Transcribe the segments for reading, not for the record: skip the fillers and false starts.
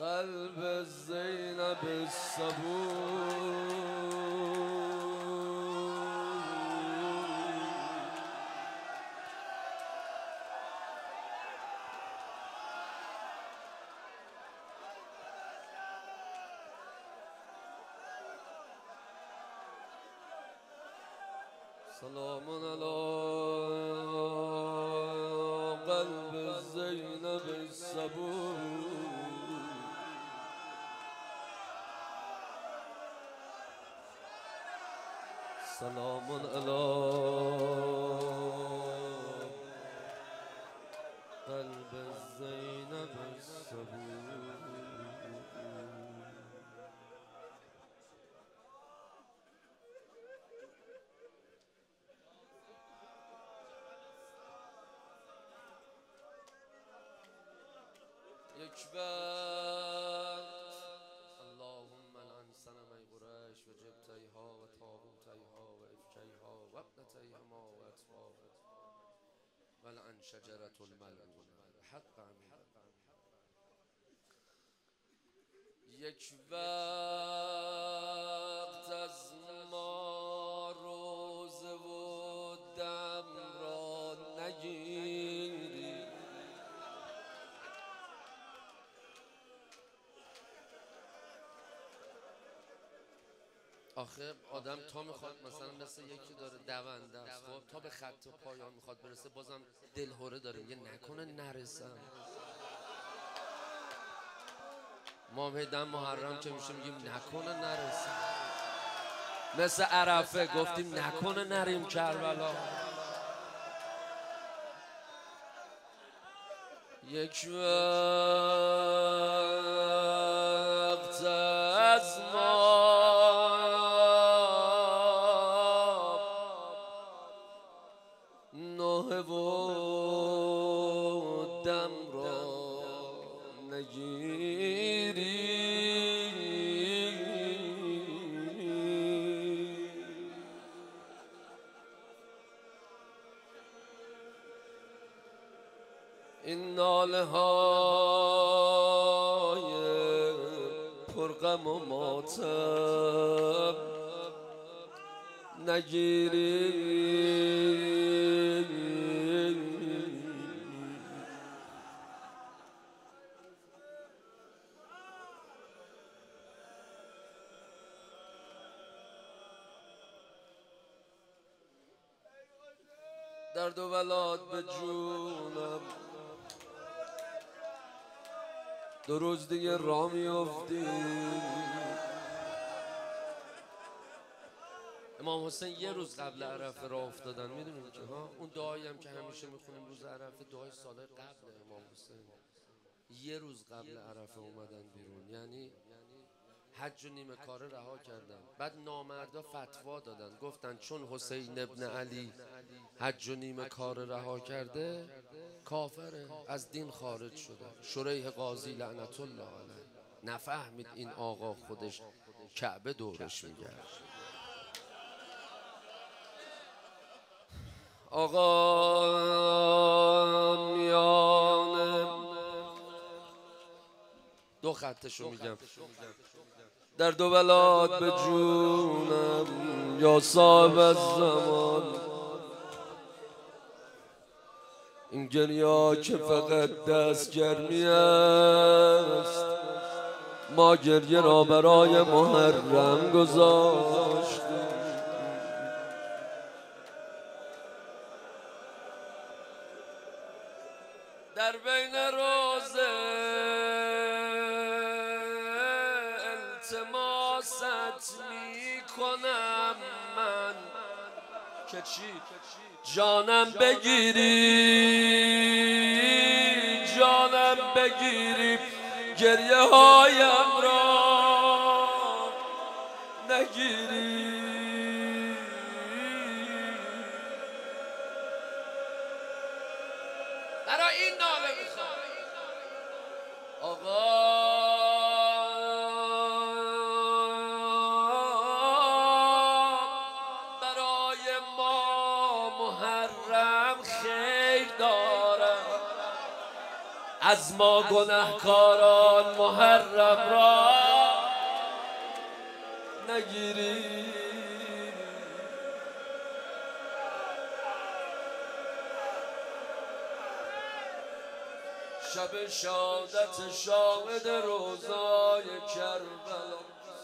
قلب زینب الصبور سلام علی قلب زینب الصبور سلام علی قلب زینب الصبور یک وقت اللهم لعن صنم قریش و جبتیها و طاغوتیها و افکیها و ابنتیهما و اطفاها و لعن شجرة الملعونه حقا. یک وقت از ما روزه و دم را نگیری، آخه آدم تا میخواد مثلا مثل یکی داره دونده است، خب تا به خط پایان میخواد برسه بازم دلهوره داره میگه نکنه نرسم. ما دم محرم که میشه میگیم نکنه نرسم، مثل عرفه گفتیم نکنه نریم کربلا. یک وقت از ما نوحه و دم را نگیری، این ناله های پرغم و ماتم نگیری، درد و بلاد به جونم، دو روز دیگه راه میافتی. امام حسین یه روز قبل عرفه راه افتادن، میدونیم که ها اون دعایی هم که همیشه میخونیم روز عرفه دعای سال قبل امام حسین، یه روز قبل عرفه اومدن بیرون، یعنی حج و نیمه کاره رها کردن. بعد نامردا فتوا دادن، گفتن چون حسین ابن علی حج و نیمه کاره رها کرده کافره، از دین خارج شده. شریح قاضی لعنت الله علیه نفهمید این آقا خودش کعبه دورش میگرد. آقا میانه دو خطشو میگم، در دو بلاد به جونم یا صاحب الزمان، این گریا که فقط دستگرمی است، ما گریه را برای محرم گذاشتیم. در بین روزه التماست میکنم من که چی جانم بگیری، جانم بگیری، گریه هایم را نگیری. برای این ناله میخوام آقا برای ما محرم خیر دارم، از ما گنهکاران محرم را نگیری. شب شهادت شاهد روزای کربلا،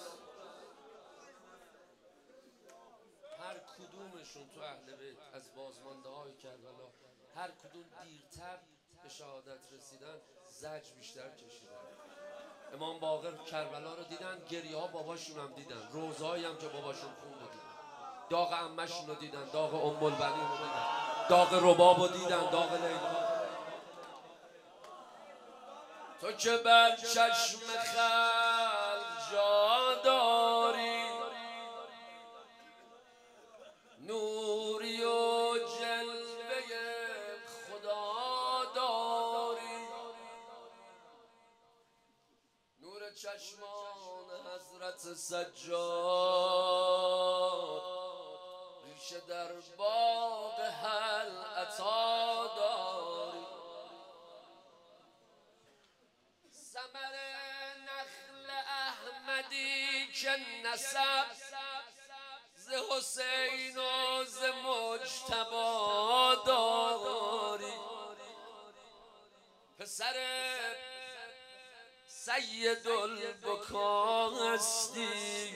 هر کدومشون تو اهل بیت از بازمانده های کربلا هر کدوم دیرتر به شهادت رسیدن زجر بیشتر کشیدن. امام باقر کربلا رو دیدن، گریه ها باباشون هم دیدن، روزایی هم که باباشون خونده دیدن، داغ عمه‌شون رو دیدن، داغ ام البنین رو دیدن، داغ رباب رو دیدن، داغ لیلا. تو که بر چشم خلق جا داری، نوری و جلوه خدا داری، نور چشمان حضرت سجاد، ریشه در باغ هل عطا داری، ثمر نخل احمدی که نسب ز حسین و ز مجتبی داری، پسر سید البکا هستی،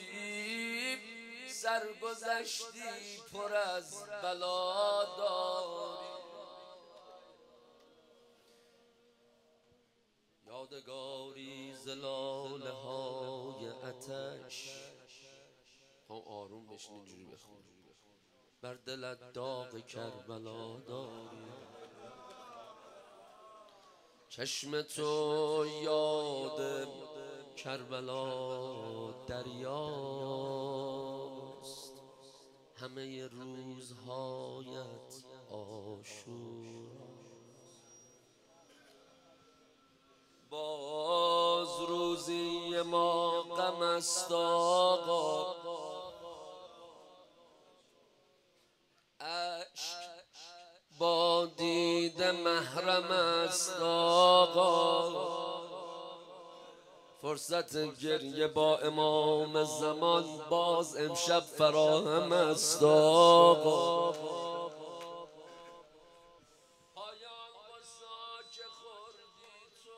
سرگذشتی پر از بلا داری، یادگاری ز لاله های آتش. آروم بشین اینجوری بخون. بر دلت داغ کربلا داری، چشم تو یاد کربلا دریاست، همه روزهایت آشور. باز روزی ما غم است آقا، اشک با دیده محرم است آقا، فرصت گریه با امام زمان باز امشب فراهم است آقا. پایان بسا که خوردی تو،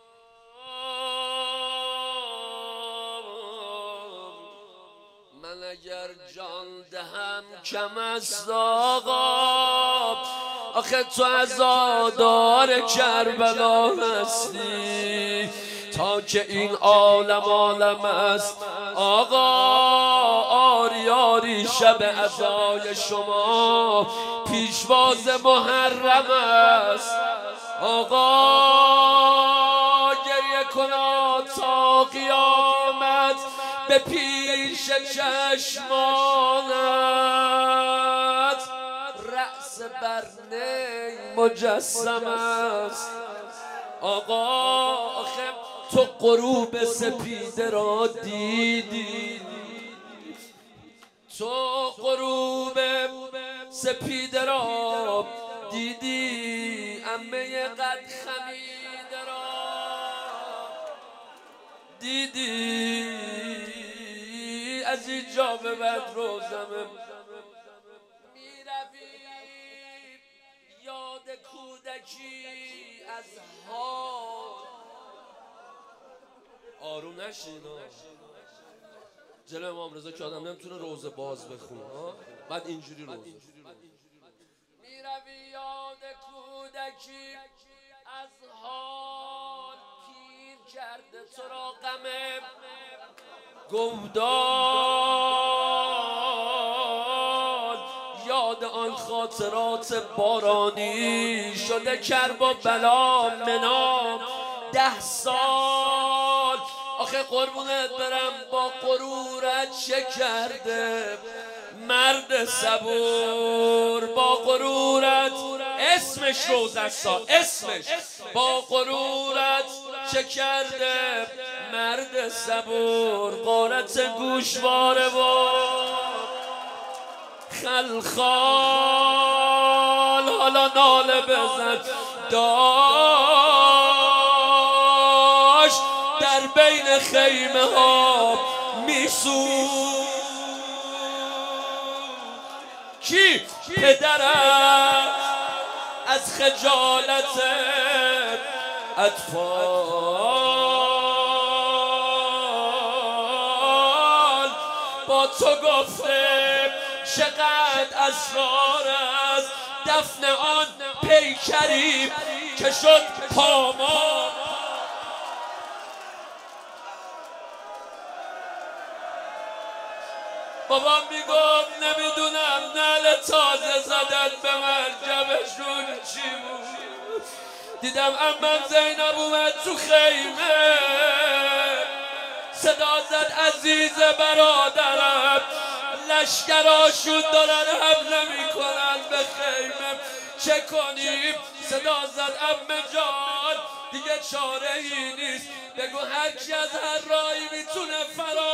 من اگر جان دهم کم است آقا، آخه تو عزادار کربلا هستی، تا که این عالم است آقا. آری آری شب عزای شما پیشواز محرم است آقا، گریه کنا تا قیامت به پیش چشمانت، رأس بر نی مجسم است آقا. آخه تو غروب سپیده را دیدی، تو غروب سپیده را دیدی، عمه قد خمیده را دیدی، از اینجا به بعد روزمه میروی یاد کودکی از حال. آروم نشین جلو امام رضا که آدم نمیتونه روزه باز بخونه، بعد اینجوری روزه میروی یاد کودکی از حال، پیر کرده تو را غم گودال، یاد آن خاطرات بارانی شده کرب و بلا منام 10 سال. آخه قربونت برم با غرورت چه کرده مرد صبور، با غرورت اسمش روزستا، اسمش با غرورت چه کرده مرد صبور، غارت گوشواره و خلخال، حالا ناله بزن دار خیمه ها میسوخت. کی پدرم از خجالت اطفال با تو گفته چقدر اسرار است دفن آن پیکری که شد پامال. بابا میگم نمیدونم نعل تازه زدن به مرکبشون چی بود. دیدم امم زینب اومد تو خیمه صدا زد عزیز برادرم لشکراشون دارن حمله میکنن به خیمه چه کنیم؟ صدا زد عمه جان دیگه چاره ای نیست بگو هر کی از هر راهی میتونه فرار